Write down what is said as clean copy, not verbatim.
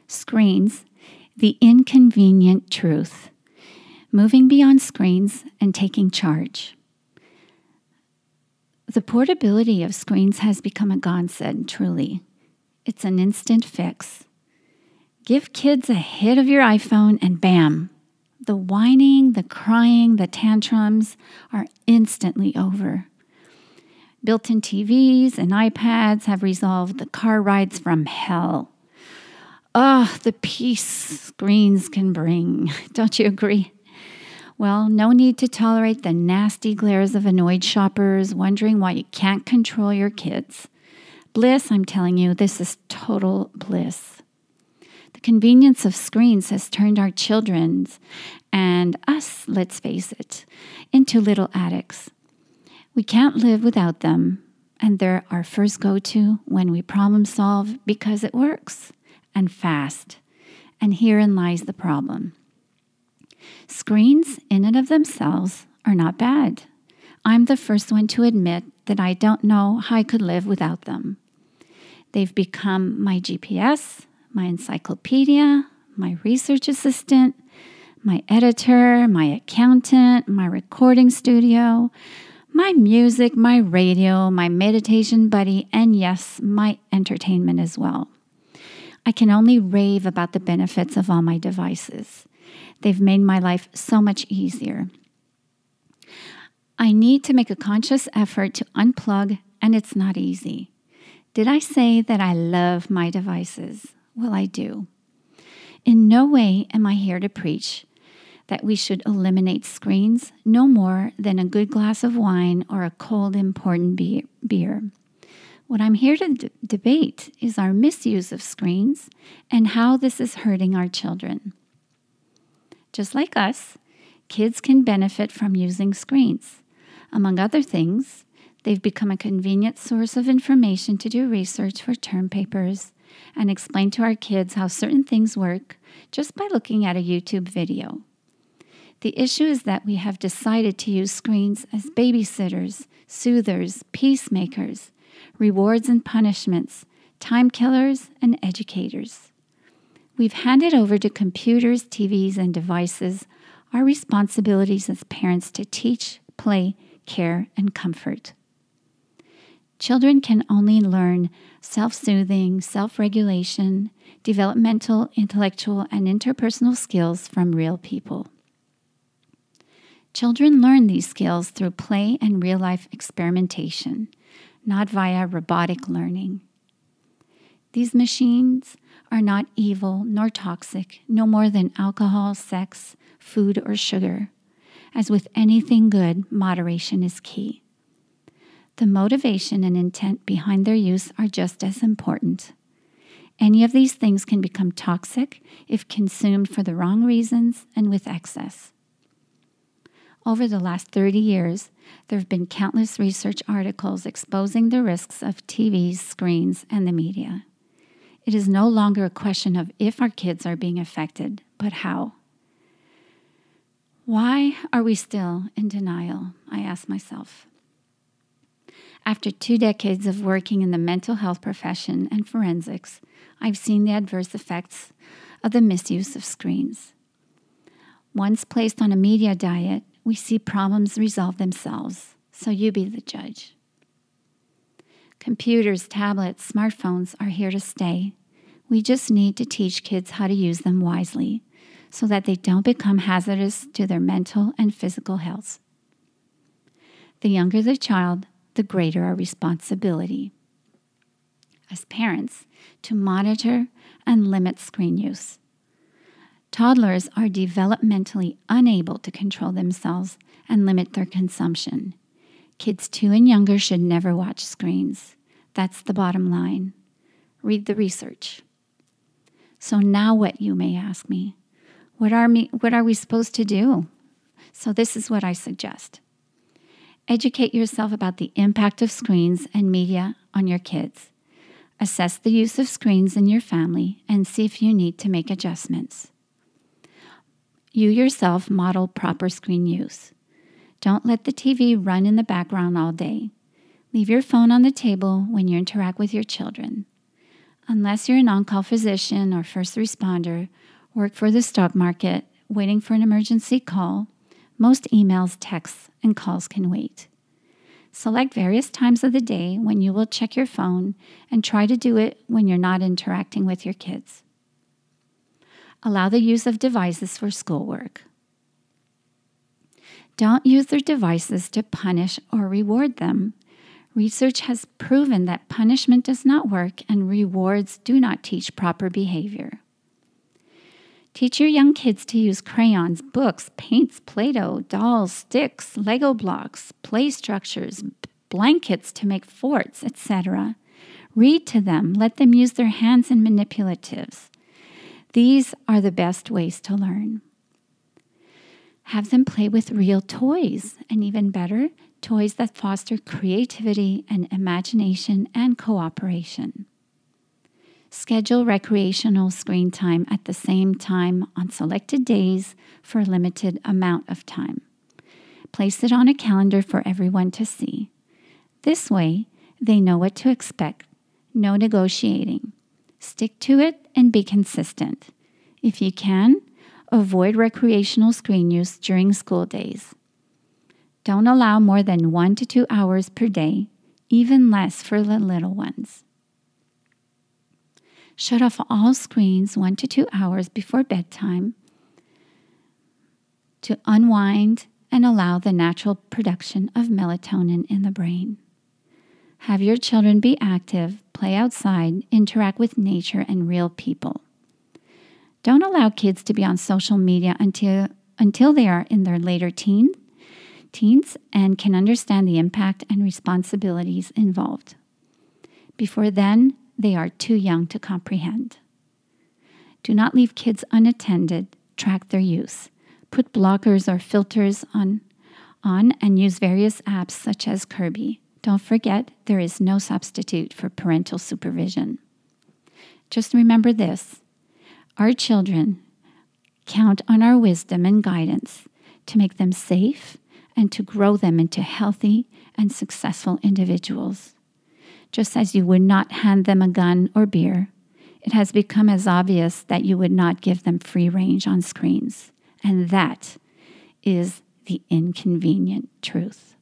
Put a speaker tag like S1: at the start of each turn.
S1: Screens, the inconvenient truth. Moving beyond screens and taking charge. The portability of screens has become a godsend, truly. It's an instant fix. Give kids a hit of your iPhone and bam, the whining, the crying, the tantrums are instantly over. Built-in TVs and iPads have resolved the car rides from hell. The peace screens can bring. Don't you agree? Well, no need to tolerate the nasty glares of annoyed shoppers wondering why you can't control your kids. Bliss, I'm telling you, this is total bliss. The convenience of screens has turned our children's and us, let's face it, into little addicts. We can't live without them, and they're our first go-to when we problem solve because it works, and fast. And herein lies the problem. Screens, in and of themselves, are not bad. I'm the first one to admit that I don't know how I could live without them. They've become my GPS, my encyclopedia, my research assistant, my editor, my accountant, my recording studio, my music, my radio, my meditation buddy, and yes, my entertainment as well. I can only rave about the benefits of all my devices. They've made my life so much easier. I need to make a conscious effort to unplug, and it's not easy. Did I say that I love my devices? Well, I do. In no way am I here to preach that we should eliminate screens no more than a good glass of wine or a cold, important beer. What I'm here to debate is our misuse of screens and how this is hurting our children. Just like us, kids can benefit from using screens. Among other things, they've become a convenient source of information to do research for term papers and explain to our kids how certain things work just by looking at a YouTube video. The issue is that we have decided to use screens as babysitters, soothers, peacemakers, rewards and punishments, time killers, and educators. We've handed over to computers, TVs, and devices our responsibilities as parents to teach, play, care, and comfort. Children can only learn self-soothing, self-regulation, developmental, intellectual, and interpersonal skills from real people. Children learn these skills through play and real-life experimentation, not via robotic learning. These machines are not evil nor toxic, no more than alcohol, sex, food, or sugar. As with anything good, moderation is key. The motivation and intent behind their use are just as important. Any of these things can become toxic if consumed for the wrong reasons and with excess. Over the last 30 years, there have been countless research articles exposing the risks of TVs, screens, and the media. It is no longer a question of if our kids are being affected, but how. Why are we still in denial? I ask myself. After 2 decades of working in the mental health profession and forensics, I've seen the adverse effects of the misuse of screens. Once placed on a media diet, we see problems resolve themselves, so you be the judge. Computers, tablets, smartphones are here to stay. We just need to teach kids how to use them wisely so that they don't become hazardous to their mental and physical health. The younger the child, the greater our responsibility as parents to monitor and limit screen use. Toddlers are developmentally unable to control themselves and limit their consumption. Kids 2 and younger should never watch screens. That's the bottom line. Read the research. So now what, you may ask me? What are we supposed to do? So this is what I suggest. Educate yourself about the impact of screens and media on your kids. Assess the use of screens in your family and see if you need to make adjustments. You yourself model proper screen use. Don't let the TV run in the background all day. Leave your phone on the table when you interact with your children. Unless you're an on-call physician or first responder, work for the stock market, waiting for an emergency call, most emails, texts, and calls can wait. Select various times of the day when you will check your phone and try to do it when you're not interacting with your kids. Allow the use of devices for schoolwork. Don't use their devices to punish or reward them. Research has proven that punishment does not work and rewards do not teach proper behavior. Teach your young kids to use crayons, books, paints, Play-Doh, dolls, sticks, Lego blocks, play structures, blankets to make forts, etc. Read to them. Let them use their hands and manipulatives. These are the best ways to learn. Have them play with real toys, and even better, toys that foster creativity and imagination and cooperation. Schedule recreational screen time at the same time on selected days for a limited amount of time. Place it on a calendar for everyone to see. This way, they know what to expect. No negotiating. Stick to it and be consistent. If you can, avoid recreational screen use during school days. Don't allow more than 1 to 2 hours per day, even less for the little ones. Shut off all screens 1 to 2 hours before bedtime to unwind and allow the natural production of melatonin in the brain. Have your children be active, play outside, interact with nature and real people. Don't allow kids to be on social media until they are in their later teens and can understand the impact and responsibilities involved. Before then, they are too young to comprehend. Do not leave kids unattended. Track their use. Put blockers or filters on and use various apps such as Kirby. Don't forget, there is no substitute for parental supervision. Just remember this. Our children count on our wisdom and guidance to make them safe and to grow them into healthy and successful individuals. Just as you would not hand them a gun or beer, it has become as obvious that you would not give them free range on screens. And that is the inconvenient truth.